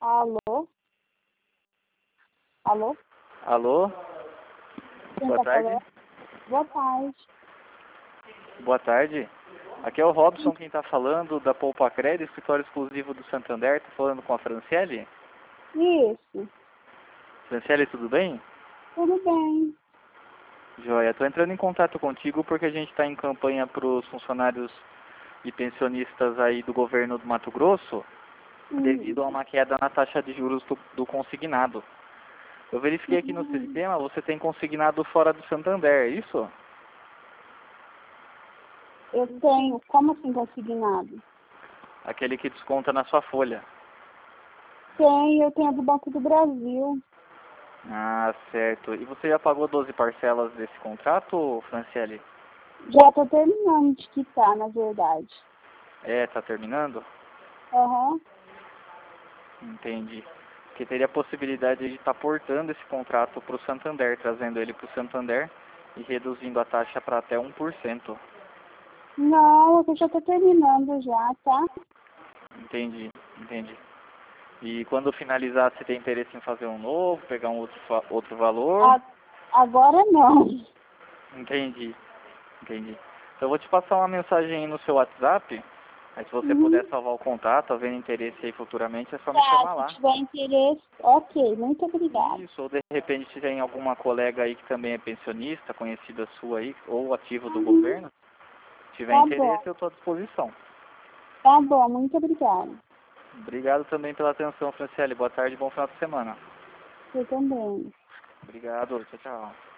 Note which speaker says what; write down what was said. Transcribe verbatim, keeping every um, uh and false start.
Speaker 1: Alô? Alô?
Speaker 2: Alô?
Speaker 1: Quem
Speaker 2: Boa
Speaker 1: tá
Speaker 2: tarde.
Speaker 1: falando? Boa tarde.
Speaker 2: Boa tarde. Aqui é o Robson, quem está falando, da Poupa Crédito, escritório exclusivo do Santander. Estou falando com a Franciele.
Speaker 1: Isso.
Speaker 2: Franciele, tudo bem?
Speaker 1: Tudo bem.
Speaker 2: Joia, estou entrando em contato contigo porque a gente está em campanha para os funcionários e pensionistas aí do governo do Mato Grosso, devido
Speaker 1: Hum.
Speaker 2: a uma queda na taxa de juros do, do consignado. Eu verifiquei aqui no
Speaker 1: Hum.
Speaker 2: sistema, você tem consignado fora do Santander, é isso?
Speaker 1: Eu tenho, como assim consignado?
Speaker 2: Aquele que desconta na sua folha.
Speaker 1: Tenho, eu tenho do Banco do Brasil.
Speaker 2: Ah, certo. E você já pagou doze parcelas desse contrato, Franciele?
Speaker 1: Já tô terminando de quitar, na verdade.
Speaker 2: É, tá terminando?
Speaker 1: Aham.
Speaker 2: Entendi. Porque teria a possibilidade de estar portando esse contrato para o Santander, trazendo ele para o Santander e reduzindo a taxa para até um por cento.
Speaker 1: Não, eu já tô terminando já, tá?
Speaker 2: Entendi, entendi. E quando finalizar, você tem interesse em fazer um novo, pegar um outro, fa- outro valor?
Speaker 1: A- agora não.
Speaker 2: Entendi, entendi. Então eu vou te passar uma mensagem aí no seu WhatsApp. Aí se você puder
Speaker 1: Uhum.
Speaker 2: salvar o contato, havendo interesse aí futuramente, é só me
Speaker 1: Tá,
Speaker 2: chamar
Speaker 1: se
Speaker 2: lá.
Speaker 1: tiver interesse, ok, muito obrigada.
Speaker 2: Isso, ou de repente se tem alguma colega aí que também é pensionista, conhecida sua aí, ou ativo do
Speaker 1: Uhum.
Speaker 2: governo, se tiver
Speaker 1: Tá
Speaker 2: interesse
Speaker 1: bom,
Speaker 2: eu estou à disposição.
Speaker 1: tá bom, muito obrigada.
Speaker 2: Obrigado também pela atenção, Franciele. Boa tarde e bom final de semana.
Speaker 1: Eu também.
Speaker 2: Obrigado, tchau, tchau.